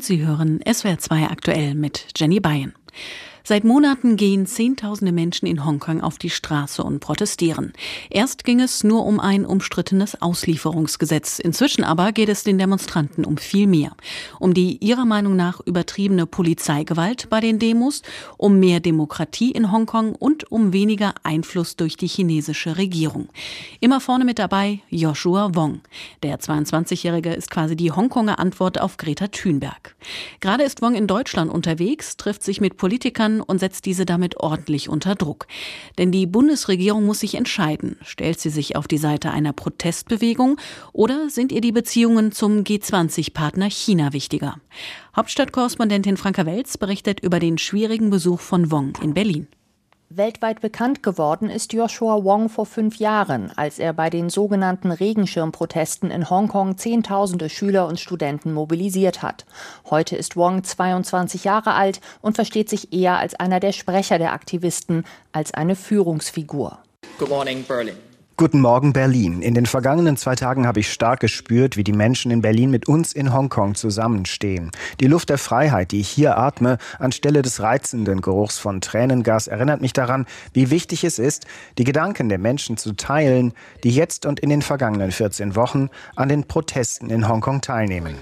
und Sie hören SWR 2 aktuell mit Jenny Bayen. Seit Monaten gehen Zehntausende Menschen in Hongkong auf die Straße und protestieren. Erst ging es nur um ein umstrittenes Auslieferungsgesetz. Inzwischen aber geht es den Demonstranten um viel mehr. Um die ihrer Meinung nach übertriebene Polizeigewalt bei den Demos, um mehr Demokratie in Hongkong und um weniger Einfluss durch die chinesische Regierung. Immer vorne mit dabei Joshua Wong. Der 22-Jährige ist quasi die Hongkonger Antwort auf Greta Thunberg. Gerade ist Wong in Deutschland unterwegs, trifft sich mit Politikern und setzt diese damit ordentlich unter Druck. Denn die Bundesregierung muss sich entscheiden. Stellt sie sich auf die Seite einer Protestbewegung oder sind ihr die Beziehungen zum G20-Partner China wichtiger? Hauptstadtkorrespondentin Franka Welz berichtet über den schwierigen Besuch von Wong in Berlin. Weltweit bekannt geworden ist Joshua Wong vor 5 Jahren, als er bei den sogenannten Regenschirmprotesten in Hongkong Zehntausende Schüler und Studenten mobilisiert hat. Heute ist Wong 22 Jahre alt und versteht sich eher als einer der Sprecher der Aktivisten, als eine Führungsfigur. Good morning, Berlin. Guten Morgen, Berlin. In den vergangenen 2 Tagen habe ich stark gespürt, wie die Menschen in Berlin mit uns in Hongkong zusammenstehen. Die Luft der Freiheit, die ich hier atme, anstelle des reizenden Geruchs von Tränengas, erinnert mich daran, wie wichtig es ist, die Gedanken der Menschen zu teilen, die jetzt und in den vergangenen 14 Wochen an den Protesten in Hongkong teilnehmen.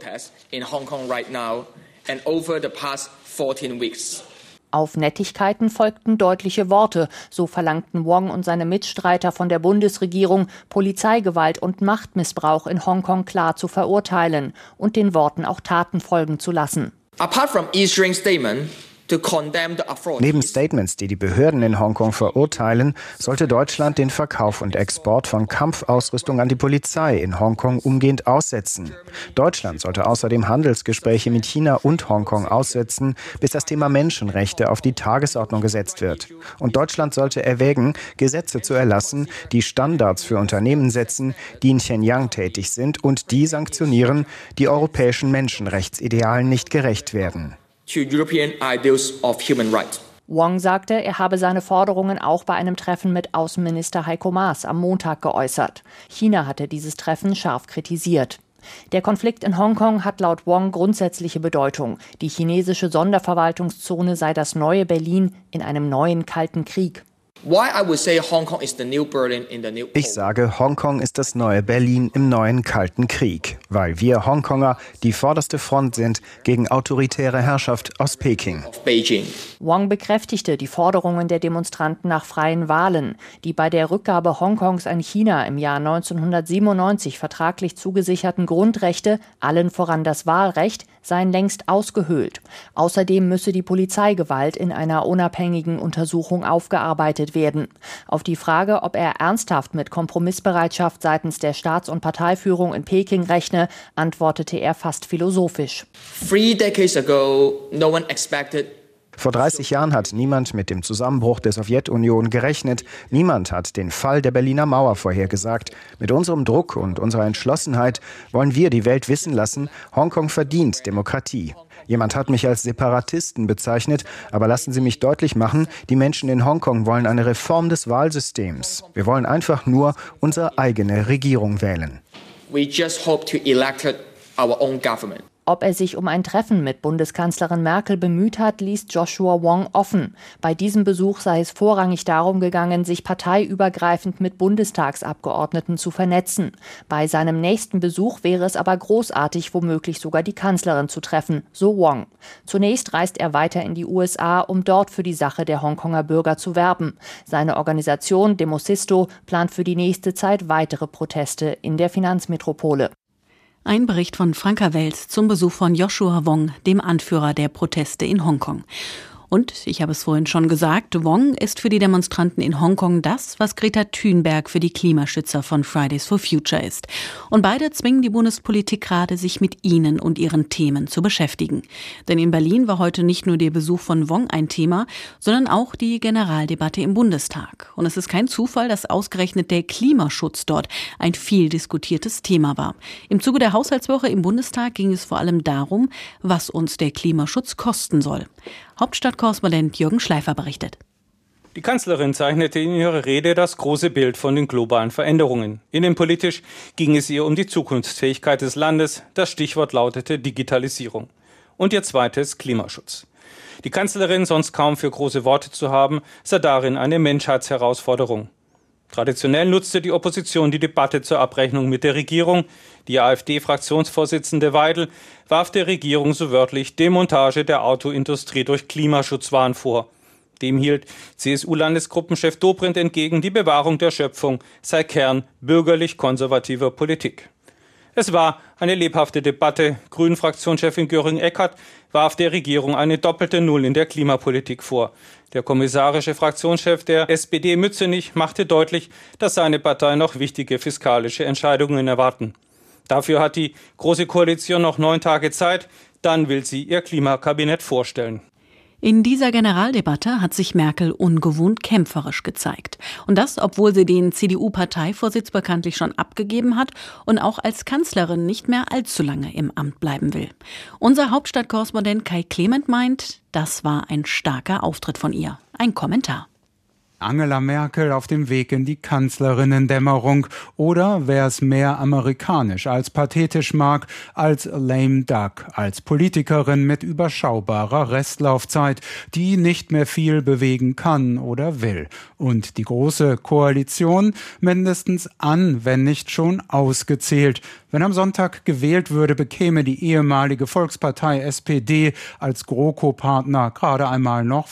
Auf Nettigkeiten folgten deutliche Worte. So verlangten Wong und seine Mitstreiter von der Bundesregierung, Polizeigewalt und Machtmissbrauch in Hongkong klar zu verurteilen und den Worten auch Taten folgen zu lassen. Neben Statements, die die Behörden in Hongkong verurteilen, sollte Deutschland den Verkauf und Export von Kampfausrüstung an die Polizei in Hongkong umgehend aussetzen. Deutschland sollte außerdem Handelsgespräche mit China und Hongkong aussetzen, bis das Thema Menschenrechte auf die Tagesordnung gesetzt wird. Und Deutschland sollte erwägen, Gesetze zu erlassen, die Standards für Unternehmen setzen, die in Xinjiang tätig sind und die sanktionieren, die europäischen Menschenrechtsidealen nicht gerecht werden. Wong sagte, er habe seine Forderungen auch bei einem Treffen mit Außenminister Heiko Maas am Montag geäußert. China hatte dieses Treffen scharf kritisiert. Der Konflikt in Hongkong hat laut Wong grundsätzliche Bedeutung. Die chinesische Sonderverwaltungszone sei das neue Berlin in einem neuen Kalten Krieg. Ich sage, Hongkong ist das neue Berlin im neuen Kalten Krieg, weil wir Hongkonger die vorderste Front sind gegen autoritäre Herrschaft aus Peking. Wong bekräftigte die Forderungen der Demonstranten nach freien Wahlen. Die bei der Rückgabe Hongkongs an China im Jahr 1997 vertraglich zugesicherten Grundrechte, allen voran das Wahlrecht, seien längst ausgehöhlt. Außerdem müsse die Polizeigewalt in einer unabhängigen Untersuchung aufgearbeitet werden. Auf die Frage, ob er ernsthaft mit Kompromissbereitschaft seitens der Staats- und Parteiführung in Peking rechne, antwortete er fast philosophisch. 3 decades ago, no one expected. Vor 30 Jahren hat niemand mit dem Zusammenbruch der Sowjetunion gerechnet. Niemand hat den Fall der Berliner Mauer vorhergesagt. Mit unserem Druck und unserer Entschlossenheit wollen wir die Welt wissen lassen, Hongkong verdient Demokratie. Jemand hat mich als Separatisten bezeichnet, aber lassen Sie mich deutlich machen, die Menschen in Hongkong wollen eine Reform des Wahlsystems. Wir wollen einfach nur unsere eigene Regierung wählen. We just hope to elect our own government. Ob er sich um ein Treffen mit Bundeskanzlerin Merkel bemüht hat, ließ Joshua Wong offen. Bei diesem Besuch sei es vorrangig darum gegangen, sich parteiübergreifend mit Bundestagsabgeordneten zu vernetzen. Bei seinem nächsten Besuch wäre es aber großartig, womöglich sogar die Kanzlerin zu treffen, so Wong. Zunächst reist er weiter in die USA, um dort für die Sache der Hongkonger Bürger zu werben. Seine Organisation Demosisto plant für die nächste Zeit weitere Proteste in der Finanzmetropole. Ein Bericht von Franka Welz zum Besuch von Joshua Wong, dem Anführer der Proteste in Hongkong. Und, ich habe es vorhin schon gesagt, Wong ist für die Demonstranten in Hongkong das, was Greta Thunberg für die Klimaschützer von Fridays for Future ist. Und beide zwingen die Bundespolitik gerade, sich mit ihnen und ihren Themen zu beschäftigen. Denn in Berlin war heute nicht nur der Besuch von Wong ein Thema, sondern auch die Generaldebatte im Bundestag. Und es ist kein Zufall, dass ausgerechnet der Klimaschutz dort ein viel diskutiertes Thema war. Im Zuge der Haushaltswoche im Bundestag ging es vor allem darum, was uns der Klimaschutz kosten soll. Hauptstadtkorrespondent Jürgen Schleifer berichtet. Die Kanzlerin zeichnete in ihrer Rede das große Bild von den globalen Veränderungen. Innenpolitisch ging es ihr um die Zukunftsfähigkeit des Landes. Das Stichwort lautete Digitalisierung. und ihr zweites Klimaschutz. Die Kanzlerin, sonst kaum für große Worte zu haben, sah darin eine Menschheitsherausforderung. Traditionell nutzte die Opposition die Debatte zur Abrechnung mit der Regierung. Die AfD-Fraktionsvorsitzende Weidel warf der Regierung so wörtlich Demontage der Autoindustrie durch Klimaschutzwahn vor. Dem hielt CSU-Landesgruppenchef Dobrindt entgegen, die Bewahrung der Schöpfung sei Kern bürgerlich-konservativer Politik. Es war eine lebhafte Debatte. Grünen-Fraktionschefin Göring-Eckardt warf der Regierung eine doppelte Null in der Klimapolitik vor. Der kommissarische Fraktionschef der SPD Mützenich machte deutlich, dass seine Partei noch wichtige fiskalische Entscheidungen erwarten. Dafür hat die Große Koalition noch 9 Tage Zeit. Dann will sie ihr Klimakabinett vorstellen. In dieser Generaldebatte hat sich Merkel ungewohnt kämpferisch gezeigt. Und das, obwohl sie den CDU-Parteivorsitz bekanntlich schon abgegeben hat und auch als Kanzlerin nicht mehr allzu lange im Amt bleiben will. Unser Hauptstadtkorrespondent Kai Clement meint, das war ein starker Auftritt von ihr. Ein Kommentar. Angela Merkel auf dem Weg in die Kanzlerinnendämmerung oder, wer es mehr amerikanisch als pathetisch mag, als lame duck, als Politikerin mit überschaubarer Restlaufzeit, die nicht mehr viel bewegen kann oder will. Und die Große Koalition mindestens an, wenn nicht schon ausgezählt. Wenn am Sonntag gewählt würde, bekäme die ehemalige Volkspartei SPD als GroKo-Partner gerade einmal noch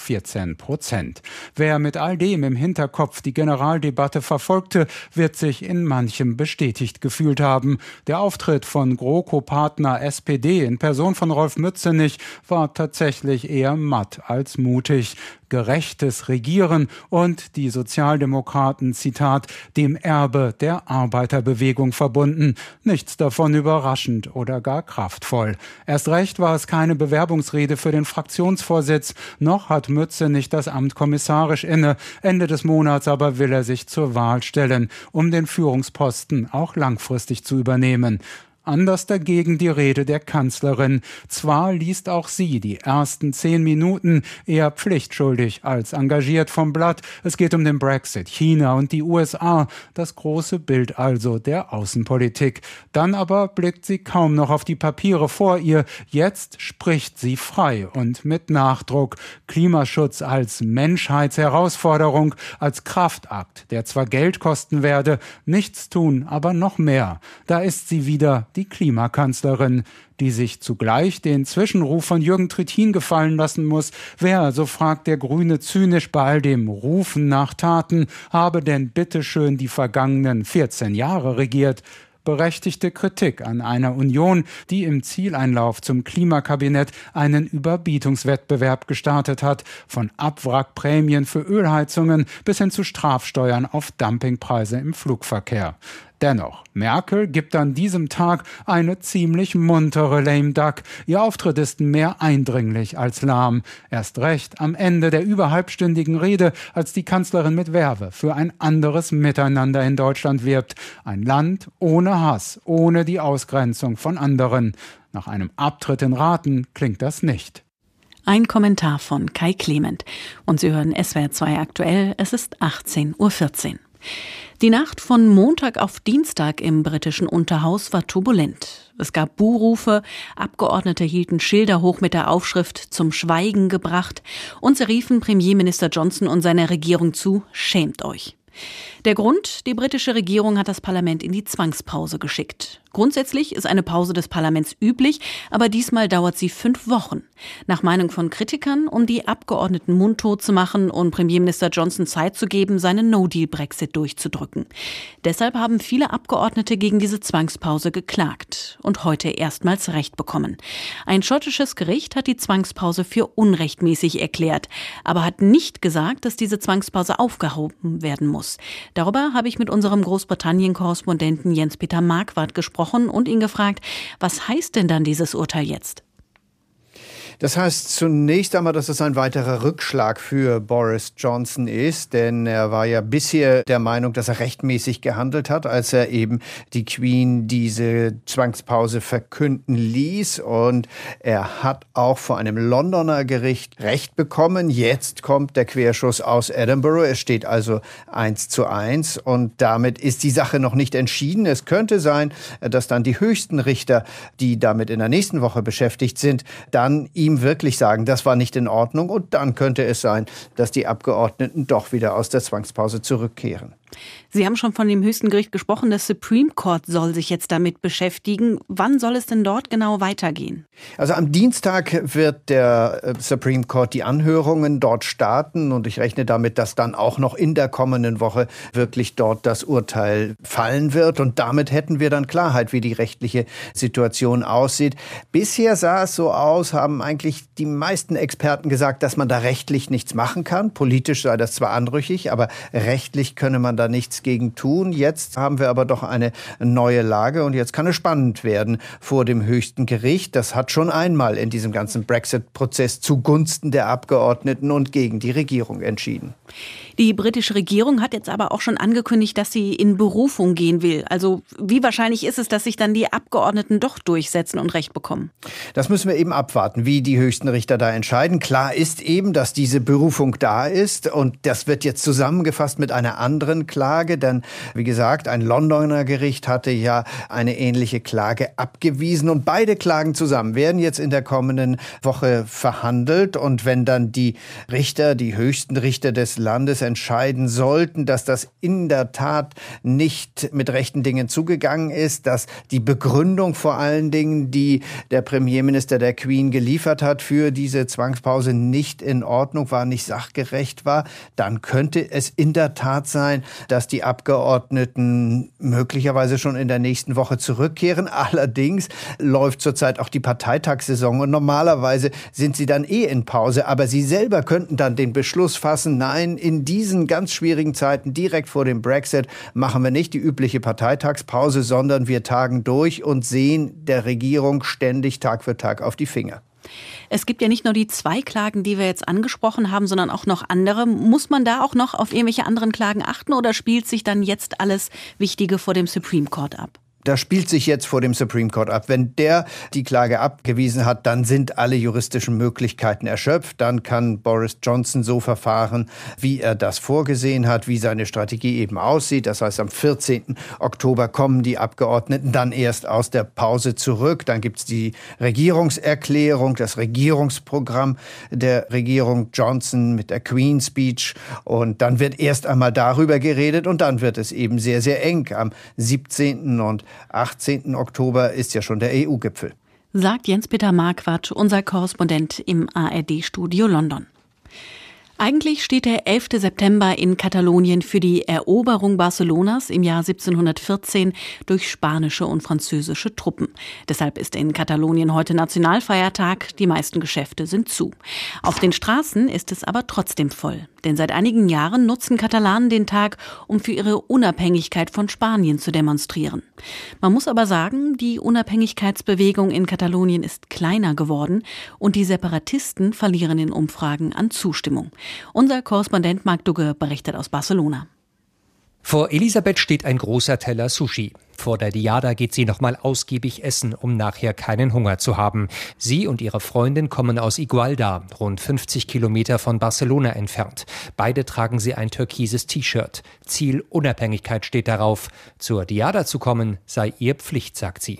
14%. Wer mit all dem im Hinterkopf die Generaldebatte verfolgte, wird sich in manchem bestätigt gefühlt haben. Der Auftritt von GroKo-Partner SPD in Person von Rolf Mützenich war tatsächlich eher matt als mutig. Gerechtes Regieren und die Sozialdemokraten, Zitat, dem Erbe der Arbeiterbewegung verbunden. Nichts davon überraschend oder gar kraftvoll. Erst recht war es keine Bewerbungsrede für den Fraktionsvorsitz, noch hat Mützenich das Amt kommissarisch inne. Ende des Monats aber will er sich zur Wahl stellen, um den Führungsposten auch langfristig zu übernehmen. Anders dagegen die Rede der Kanzlerin. Zwar liest auch sie die ersten 10 Minuten eher pflichtschuldig als engagiert vom Blatt. Es geht um den Brexit, China und die USA, das große Bild also der Außenpolitik. Dann aber blickt sie kaum noch auf die Papiere vor ihr. Jetzt spricht sie frei und mit Nachdruck. Klimaschutz als Menschheitsherausforderung, als Kraftakt, der zwar Geld kosten werde, nichts tun, aber noch mehr. Da ist sie wieder, die Klimakanzlerin, die sich zugleich den Zwischenruf von Jürgen Trittin gefallen lassen muss. Wer, so fragt der Grüne zynisch bei all dem Rufen nach Taten, habe denn bitteschön die vergangenen 14 Jahre regiert? Berechtigte Kritik an einer Union, die im Zieleinlauf zum Klimakabinett einen Überbietungswettbewerb gestartet hat, von Abwrackprämien für Ölheizungen bis hin zu Strafsteuern auf Dumpingpreise im Flugverkehr. Dennoch, Merkel gibt an diesem Tag eine ziemlich muntere lame duck. Ihr Auftritt ist mehr eindringlich als lahm. Erst recht am Ende der über halbstündigen Rede, als die Kanzlerin mit Verve für ein anderes Miteinander in Deutschland wirbt. Ein Land ohne Hass, ohne die Ausgrenzung von anderen. Nach einem Abtritt in Raten klingt das nicht. Ein Kommentar von Kai Clement. Und Sie hören SWR 2 aktuell, es ist 18:14 Uhr. Die Nacht von Montag auf Dienstag im britischen Unterhaus war turbulent. Es gab Buhrufe, Abgeordnete hielten Schilder hoch mit der Aufschrift „Zum Schweigen gebracht" und sie riefen Premierminister Johnson und seiner Regierung zu: Schämt euch. Der Grund: die britische Regierung hat das Parlament in die Zwangspause geschickt. Grundsätzlich ist eine Pause des Parlaments üblich, aber diesmal dauert sie 5 Wochen. Nach Meinung von Kritikern, um die Abgeordneten mundtot zu machen und Premierminister Johnson Zeit zu geben, seinen No-Deal-Brexit durchzudrücken. Deshalb haben viele Abgeordnete gegen diese Zwangspause geklagt und heute erstmals Recht bekommen. Ein schottisches Gericht hat die Zwangspause für unrechtmäßig erklärt, aber hat nicht gesagt, dass diese Zwangspause aufgehoben werden muss. Darüber habe ich mit unserem Großbritannien-Korrespondenten Jens-Peter Marquardt gesprochen und ihn gefragt, was heißt denn dann dieses Urteil jetzt? Das heißt zunächst einmal, dass es ein weiterer Rückschlag für Boris Johnson ist, denn er war ja bisher der Meinung, dass er rechtmäßig gehandelt hat, als er eben die Queen diese Zwangspause verkünden ließ. Und er hat auch vor einem Londoner Gericht Recht bekommen. Jetzt kommt der Querschuss aus Edinburgh. Es steht also 1:1 und damit ist die Sache noch nicht entschieden. Es könnte sein, dass dann die höchsten Richter, die damit in der nächsten Woche beschäftigt sind, dann ihm wirklich sagen, das war nicht in Ordnung. Und dann könnte es sein, dass die Abgeordneten doch wieder aus der Zwangspause zurückkehren. Sie haben schon von dem höchsten Gericht gesprochen. Das Supreme Court soll sich jetzt damit beschäftigen. Wann soll es denn dort genau weitergehen? Also am Dienstag wird der Supreme Court die Anhörungen dort starten. Und ich rechne damit, dass dann auch noch in der kommenden Woche wirklich dort das Urteil fallen wird. Und damit hätten wir dann Klarheit, wie die rechtliche Situation aussieht. Bisher sah es so aus, haben eigentlich die meisten Experten gesagt, dass man da rechtlich nichts machen kann. Politisch sei das zwar anrüchig, aber rechtlich könne man da nichts gegen tun. Jetzt haben wir aber doch eine neue Lage und jetzt kann es spannend werden vor dem höchsten Gericht. Das hat schon einmal in diesem ganzen Brexit-Prozess zugunsten der Abgeordneten und gegen die Regierung entschieden. Die britische Regierung hat jetzt aber auch schon angekündigt, dass sie in Berufung gehen will. Also wie wahrscheinlich ist es, dass sich dann die Abgeordneten doch durchsetzen und Recht bekommen? Das müssen wir eben abwarten, wie die höchsten Richter da entscheiden. Klar ist eben, dass diese Berufung da ist und das wird jetzt zusammengefasst mit einer anderen Klage, denn wie gesagt, ein Londoner Gericht hatte ja eine ähnliche Klage abgewiesen und beide Klagen zusammen werden jetzt in der kommenden Woche verhandelt und wenn dann die Richter, die höchsten Richter des Landes entscheiden sollten, dass das in der Tat nicht mit rechten Dingen zugegangen ist, dass die Begründung vor allen Dingen, die der Premierminister der Queen geliefert hat für diese Zwangspause nicht in Ordnung war, nicht sachgerecht war, dann könnte es in der Tat sein, dass die Abgeordneten möglicherweise schon in der nächsten Woche zurückkehren. Allerdings läuft zurzeit auch die Parteitagssaison und normalerweise sind sie dann in Pause, aber sie selber könnten dann den Beschluss fassen, nein, in diesen ganz schwierigen Zeiten direkt vor dem Brexit machen wir nicht die übliche Parteitagspause, sondern wir tagen durch und sehen der Regierung ständig Tag für Tag auf die Finger. Es gibt ja nicht nur die 2 Klagen, die wir jetzt angesprochen haben, sondern auch noch andere. Muss man da auch noch auf irgendwelche anderen Klagen achten oder spielt sich dann jetzt alles Wichtige vor dem Supreme Court ab? Das spielt sich jetzt vor dem Supreme Court ab. Wenn der die Klage abgewiesen hat, dann sind alle juristischen Möglichkeiten erschöpft. Dann kann Boris Johnson so verfahren, wie er das vorgesehen hat, wie seine Strategie eben aussieht. Das heißt, am 14. Oktober kommen die Abgeordneten dann erst aus der Pause zurück. Dann gibt es die Regierungserklärung, das Regierungsprogramm der Regierung Johnson mit der Queen's Speech. Und dann wird erst einmal darüber geredet und dann wird es eben sehr, sehr eng. Am 17. und 18. Oktober ist ja schon der EU-Gipfel. Sagt Jens-Peter Marquardt, unser Korrespondent im ARD-Studio London. Eigentlich steht der 11. September in Katalonien für die Eroberung Barcelonas im Jahr 1714 durch spanische und französische Truppen. Deshalb ist in Katalonien heute Nationalfeiertag, die meisten Geschäfte sind zu. Auf den Straßen ist es aber trotzdem voll. Denn seit einigen Jahren nutzen Katalanen den Tag, um für ihre Unabhängigkeit von Spanien zu demonstrieren. Man muss aber sagen, die Unabhängigkeitsbewegung in Katalonien ist kleiner geworden und die Separatisten verlieren in Umfragen an Zustimmung. Unser Korrespondent Marc Dugge berichtet aus Barcelona. Vor Elisabeth steht ein großer Teller Sushi. Vor der Diada geht sie nochmal ausgiebig essen, um nachher keinen Hunger zu haben. Sie und ihre Freundin kommen aus Igualda, rund 50 Kilometer von Barcelona entfernt. Beide tragen sie ein türkises T-Shirt. Ziel Unabhängigkeit steht darauf. Zur Diada zu kommen sei ihr Pflicht, sagt sie.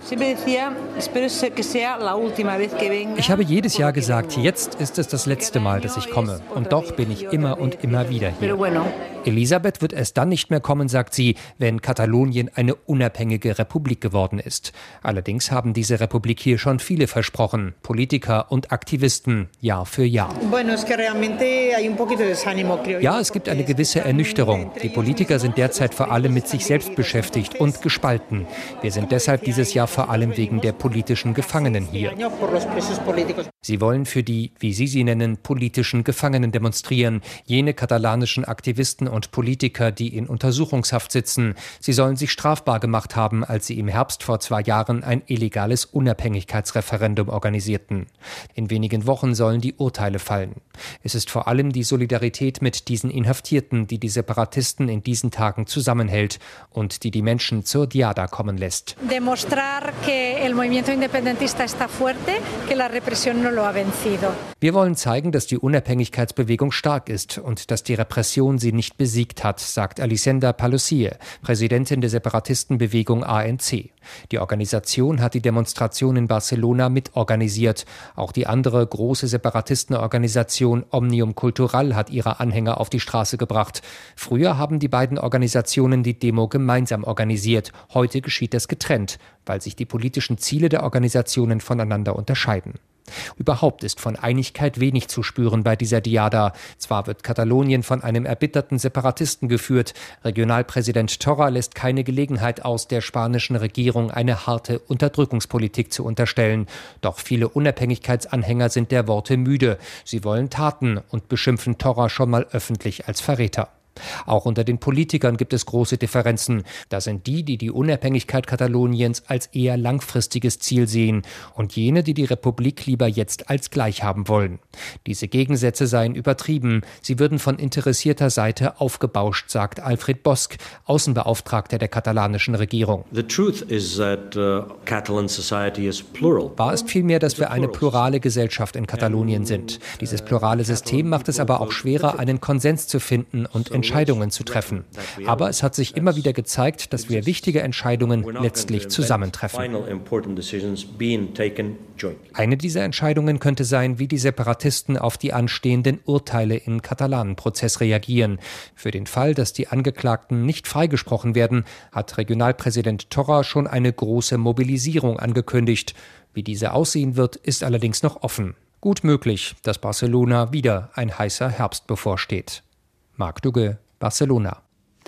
Ich habe jedes Jahr gesagt, jetzt ist es das letzte Mal, dass ich komme. Und doch bin ich immer und immer wieder hier. Elisabeth wird es dann nicht mehr kommen, sagt sie, wenn Katalonien eine unabhängige Republik geworden ist. Allerdings haben diese Republik hier schon viele versprochen, Politiker und Aktivisten, Jahr für Jahr. Ja, es gibt eine gewisse Ernüchterung. Die Politiker sind derzeit vor allem mit sich selbst beschäftigt und gespalten. Wir sind deshalb dieses Jahr vor allem wegen der politischen Gefangenen hier. Sie wollen für die, wie Sie sie nennen, politischen Gefangenen demonstrieren, jene katalanischen Aktivisten und Politiker, die in Untersuchungshaft sitzen. Sie sollen sich strafbar gemacht haben, als sie im Herbst vor 2 Jahren ein illegales Unabhängigkeitsreferendum organisierten. In wenigen Wochen sollen die Urteile fallen. Es ist vor allem die Solidarität mit diesen Inhaftierten, die Separatisten in diesen Tagen zusammenhält und die Menschen zur Diada kommen lässt. Wir wollen zeigen, dass die Unabhängigkeitsbewegung stark ist und dass die Repression sie nicht besiegt hat, sagt Elisenda Palousie, Präsidentin der Separatistenbewegung ANC. Die Organisation hat die Demonstration in Barcelona mitorganisiert. Auch die andere große Separatistenorganisation Òmnium Cultural hat ihre Anhänger auf die Straße gebracht. Früher haben die beiden Organisationen die Demo gemeinsam organisiert. Heute geschieht das getrennt, weil sich die politischen Ziele der Organisationen voneinander unterscheiden. Überhaupt ist von Einigkeit wenig zu spüren bei dieser Diada. Zwar wird Katalonien von einem erbitterten Separatisten geführt, Regionalpräsident Torra lässt keine Gelegenheit aus, der spanischen Regierung eine harte Unterdrückungspolitik zu unterstellen. Doch viele Unabhängigkeitsanhänger sind der Worte müde. Sie wollen Taten und beschimpfen Torra schon mal öffentlich als Verräter. Auch unter den Politikern gibt es große Differenzen. Da sind die Unabhängigkeit Kataloniens als eher langfristiges Ziel sehen und jene, die die Republik lieber jetzt als gleich haben wollen. Diese Gegensätze seien übertrieben. Sie würden von interessierter Seite aufgebauscht, sagt Alfred Bosch, Außenbeauftragter der katalanischen Regierung. Wahr ist vielmehr, dass wir eine plurale Gesellschaft in Katalonien sind. Dieses plurale System macht es aber auch schwerer, einen Konsens zu finden und Entscheidungen zu treffen. Aber es hat sich immer wieder gezeigt, dass wir wichtige Entscheidungen letztlich zusammentreffen. Eine dieser Entscheidungen könnte sein, wie die Separatisten auf die anstehenden Urteile im Katalanenprozess reagieren. Für den Fall, dass die Angeklagten nicht freigesprochen werden, hat Regionalpräsident Torra schon eine große Mobilisierung angekündigt. Wie diese aussehen wird, ist allerdings noch offen. Gut möglich, dass Barcelona wieder ein heißer Herbst bevorsteht. Marc Dugge, Barcelona.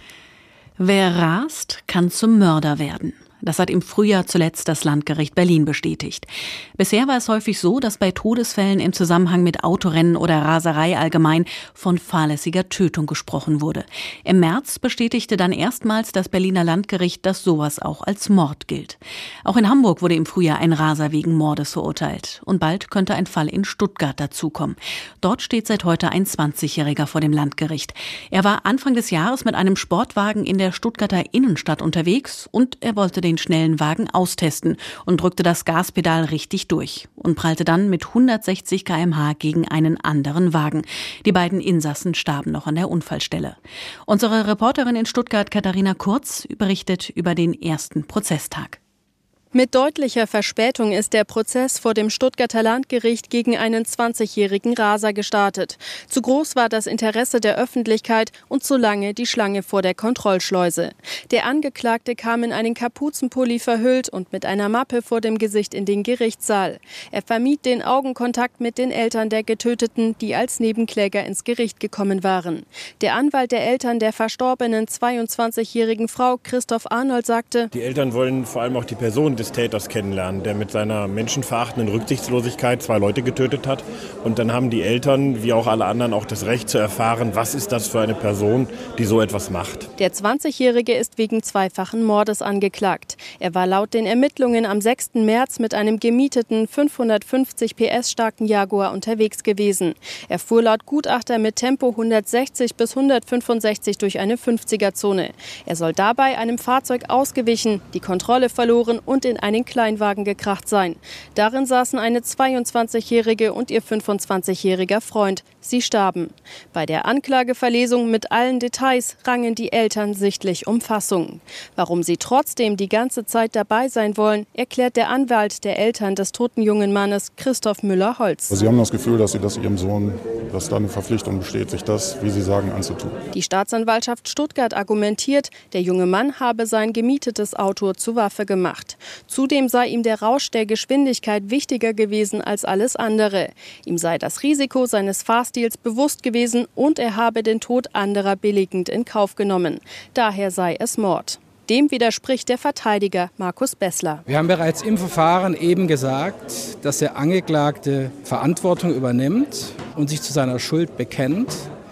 Wer rast, kann zum Mörder werden. Das hat im Frühjahr zuletzt das Landgericht Berlin bestätigt. Bisher war es häufig so, dass bei Todesfällen im Zusammenhang mit Autorennen oder Raserei allgemein von fahrlässiger Tötung gesprochen wurde. Im März bestätigte dann erstmals das Berliner Landgericht, dass sowas auch als Mord gilt. Auch in Hamburg wurde im Frühjahr ein Raser wegen Mordes verurteilt. Und bald könnte ein Fall in Stuttgart dazukommen. Dort steht seit heute ein 20-Jähriger vor dem Landgericht. Er war Anfang des Jahres mit einem Sportwagen in der Stuttgarter Innenstadt unterwegs und er wollte den schnellen Wagen austesten und drückte das Gaspedal richtig durch und prallte dann mit 160 km/h gegen einen anderen Wagen. Die beiden Insassen starben noch an der Unfallstelle. Unsere Reporterin in Stuttgart, Katharina Kurz, berichtet über den ersten Prozesstag. Mit deutlicher Verspätung ist der Prozess vor dem Stuttgarter Landgericht gegen einen 20-jährigen Raser gestartet. Zu groß war das Interesse der Öffentlichkeit und zu lange die Schlange vor der Kontrollschleuse. Der Angeklagte kam in einen Kapuzenpulli verhüllt und mit einer Mappe vor dem Gesicht in den Gerichtssaal. Er vermied den Augenkontakt mit den Eltern der Getöteten, die als Nebenkläger ins Gericht gekommen waren. Der Anwalt der Eltern der verstorbenen 22-jährigen Frau, Christoph Arnold, sagte: Die Eltern wollen vor allem auch die Person des Täters kennenlernen, der mit seiner menschenverachtenden Rücksichtslosigkeit 2 Leute getötet hat. Und dann haben die Eltern, wie auch alle anderen, auch das Recht zu erfahren, was ist das für eine Person, die so etwas macht. Der 20-Jährige ist wegen 2-fachen Mordes angeklagt. Er war laut den Ermittlungen am 6. März mit einem gemieteten 550 PS starken Jaguar unterwegs gewesen. Er fuhr laut Gutachter mit Tempo 160 bis 165 durch eine 50er-Zone. Er soll dabei einem Fahrzeug ausgewichen, die Kontrolle verloren und in einen Kleinwagen gekracht sein. Darin saßen eine 22-Jährige und ihr 25-jähriger Freund. Sie starben. Bei der Anklageverlesung mit allen Details rangen die Eltern sichtlich um Fassung. Warum sie trotzdem die ganze Zeit dabei sein wollen, erklärt der Anwalt der Eltern des toten jungen Mannes, Christoph Müller-Holz. Sie haben das Gefühl, dass ihrem Sohn, dass da eine Verpflichtung besteht, sich das, wie Sie sagen, anzutun. Die Staatsanwaltschaft Stuttgart argumentiert, der junge Mann habe sein gemietetes Auto zur Waffe gemacht. Zudem sei ihm der Rausch der Geschwindigkeit wichtiger gewesen als alles andere. Ihm sei das Risiko seines Fahrstils bewusst gewesen und er habe den Tod anderer billigend in Kauf genommen. Daher sei es Mord. Dem widerspricht der Verteidiger Markus Bessler. Wir haben bereits im Verfahren eben gesagt, dass der Angeklagte Verantwortung übernimmt und sich zu seiner Schuld bekennt.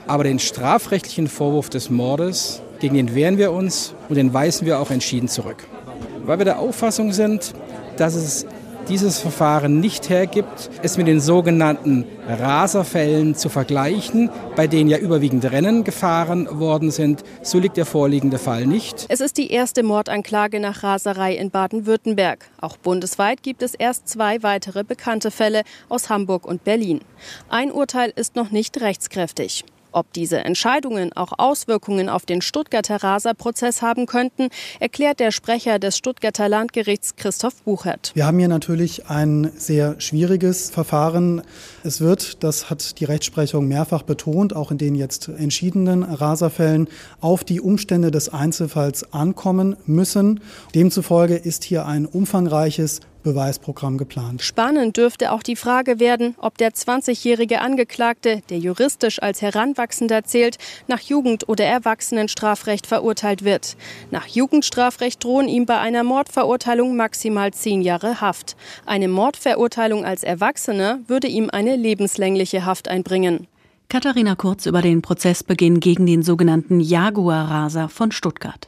Aber den strafrechtlichen Vorwurf des Mordes, gegen den wehren wir uns und den weisen wir auch entschieden zurück. Weil wir der Auffassung sind, dass es dieses Verfahren nicht hergibt, es mit den sogenannten Raserfällen zu vergleichen, bei denen ja überwiegend Rennen gefahren worden sind. So liegt der vorliegende Fall nicht. Es ist die erste Mordanklage nach Raserei in Baden-Württemberg. Auch bundesweit gibt es erst 2 weitere bekannte Fälle aus Hamburg und Berlin. Ein Urteil ist noch nicht rechtskräftig. Ob diese Entscheidungen auch Auswirkungen auf den Stuttgarter Raserprozess haben könnten, erklärt der Sprecher des Stuttgarter Landgerichts Christoph Buchert. Wir haben hier natürlich ein sehr schwieriges Verfahren. Es wird, das hat die Rechtsprechung mehrfach betont, auch in den jetzt entschiedenen Raserfällen, auf die Umstände des Einzelfalls ankommen müssen. Demzufolge ist hier ein umfangreiches Beweisprogramm geplant. Spannend dürfte auch die Frage werden, ob der 20-jährige Angeklagte, der juristisch als Heranwachsender zählt, nach Jugend- oder Erwachsenenstrafrecht verurteilt wird. Nach Jugendstrafrecht drohen ihm bei einer Mordverurteilung maximal 10 Jahre Haft. Eine Mordverurteilung als Erwachsener würde ihm eine lebenslängliche Haft einbringen. Katharina Kurz über den Prozessbeginn gegen den sogenannten Jaguar-Raser von Stuttgart.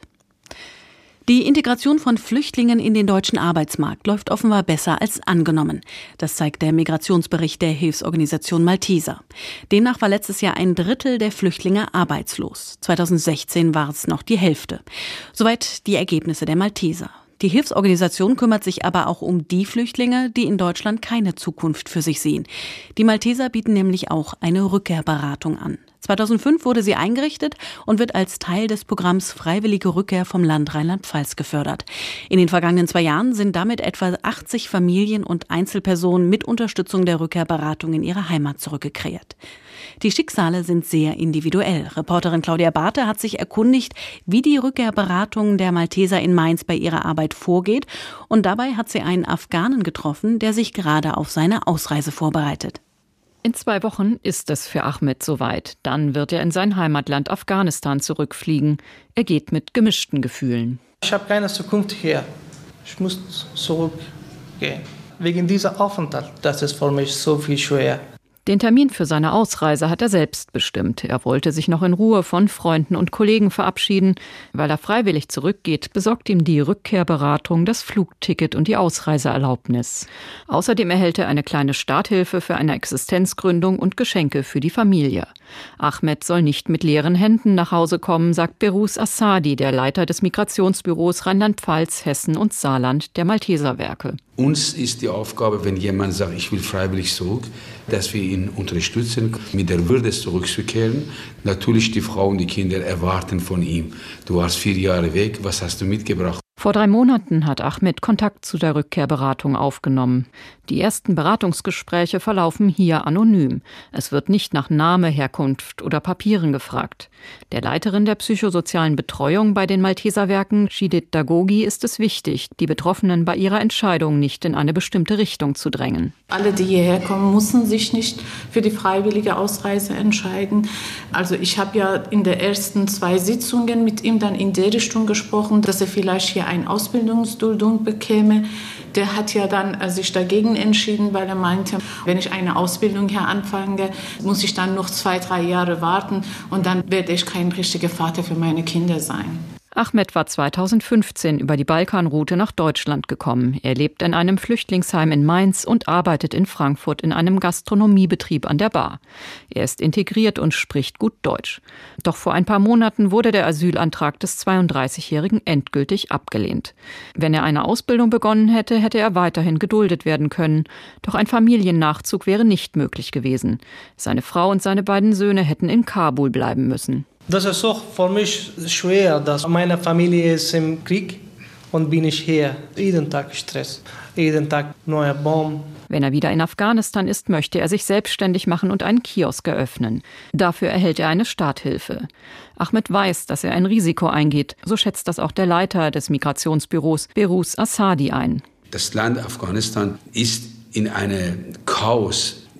Die Integration von Flüchtlingen in den deutschen Arbeitsmarkt läuft offenbar besser als angenommen. Das zeigt der Migrationsbericht der Hilfsorganisation Malteser. Demnach war letztes Jahr 1/3 der Flüchtlinge arbeitslos. 2016 war es noch die Hälfte. Soweit die Ergebnisse der Malteser. Die Hilfsorganisation kümmert sich aber auch um die Flüchtlinge, die in Deutschland keine Zukunft für sich sehen. Die Malteser bieten nämlich auch eine Rückkehrberatung an. 2005 wurde sie eingerichtet und wird als Teil des Programms Freiwillige Rückkehr vom Land Rheinland-Pfalz gefördert. In den vergangenen 2 Jahren sind damit etwa 80 Familien und Einzelpersonen mit Unterstützung der Rückkehrberatung in ihre Heimat zurückgekehrt. Die Schicksale sind sehr individuell. Reporterin Claudia Barthe hat sich erkundigt, wie die Rückkehrberatung der Malteser in Mainz bei ihrer Arbeit vorgeht. Und dabei hat sie einen Afghanen getroffen, der sich gerade auf seine Ausreise vorbereitet. In 2 Wochen ist es für Ahmed soweit. Dann wird er in sein Heimatland Afghanistan zurückfliegen. Er geht mit gemischten Gefühlen. Ich habe keine Zukunft hier. Ich muss zurückgehen. Wegen dieser Aufenthalt, das ist für mich so viel schwer. Den Termin für seine Ausreise hat er selbst bestimmt. Er wollte sich noch in Ruhe von Freunden und Kollegen verabschieden. Weil er freiwillig zurückgeht, besorgt ihm die Rückkehrberatung das Flugticket und die Ausreiseerlaubnis. Außerdem erhält er eine kleine Starthilfe für eine Existenzgründung und Geschenke für die Familie. Ahmed soll nicht mit leeren Händen nach Hause kommen, sagt Berus Assadi, der Leiter des Migrationsbüros Rheinland-Pfalz, Hessen und Saarland der Malteser Werke. Uns ist die Aufgabe, wenn jemand sagt, ich will freiwillig zurück, dass wir ihn unterstützen, mit der Würde zurückzukehren. Natürlich die Frau und die Kinder erwarten von ihm. Du warst 4 Jahre weg, was hast du mitgebracht? Vor 3 Monaten hat Ahmed Kontakt zu der Rückkehrberatung aufgenommen. Die ersten Beratungsgespräche verlaufen hier anonym. Es wird nicht nach Name, Herkunft oder Papieren gefragt. Der Leiterin der psychosozialen Betreuung bei den Malteser Werken, Judith Dagogi, ist es wichtig, die Betroffenen bei ihrer Entscheidung nicht in eine bestimmte Richtung zu drängen. Alle, die hierher kommen, müssen sich nicht für die freiwillige Ausreise entscheiden. Also ich habe ja in den ersten 2 Sitzungen mit ihm dann in der Richtung gesprochen, dass er vielleicht hier eine Ausbildungsduldung bekäme. Der hat ja dann sich dagegen entschieden, weil er meinte, wenn ich eine Ausbildung hier anfange, muss ich dann noch 2, 3 Jahre warten und dann werde ich kein richtiger Vater für meine Kinder sein. Ahmed war 2015 über die Balkanroute nach Deutschland gekommen. Er lebt in einem Flüchtlingsheim in Mainz und arbeitet in Frankfurt in einem Gastronomiebetrieb an der Bar. Er ist integriert und spricht gut Deutsch. Doch vor ein paar Monaten wurde der Asylantrag des 32-Jährigen endgültig abgelehnt. Wenn er eine Ausbildung begonnen hätte, hätte er weiterhin geduldet werden können. Doch ein Familiennachzug wäre nicht möglich gewesen. Seine Frau und seine beiden Söhne hätten in Kabul bleiben müssen. Das ist auch für mich schwer, dass meine Familie ist im Krieg und bin ich hier. Jeden Tag Stress, jeden Tag neue Bomben. Wenn er wieder in Afghanistan ist, möchte er sich selbstständig machen und einen Kiosk eröffnen. Dafür erhält er eine Starthilfe. Ahmed weiß, dass er ein Risiko eingeht. So schätzt das auch der Leiter des Migrationsbüros, Berus Assadi, ein. Das Land Afghanistan ist in einem Chaos.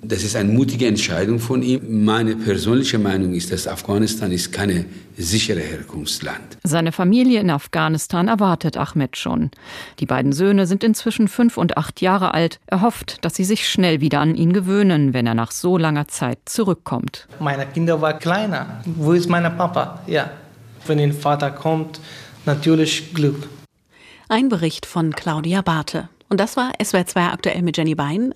Das ist eine mutige Entscheidung von ihm. Meine persönliche Meinung ist, dass Afghanistan ist kein sicheres Herkunftsland. Seine Familie in Afghanistan erwartet Ahmed schon. Die beiden Söhne sind inzwischen 5 und 8 Jahre alt. Er hofft, dass sie sich schnell wieder an ihn gewöhnen, wenn er nach so langer Zeit zurückkommt. Meine Kinder waren kleiner. Wo ist mein Papa? Ja, wenn ein Vater kommt, natürlich Glück. Ein Bericht von Claudia Barthe. Und das war SWR 2 aktuell mit Jenny Bein.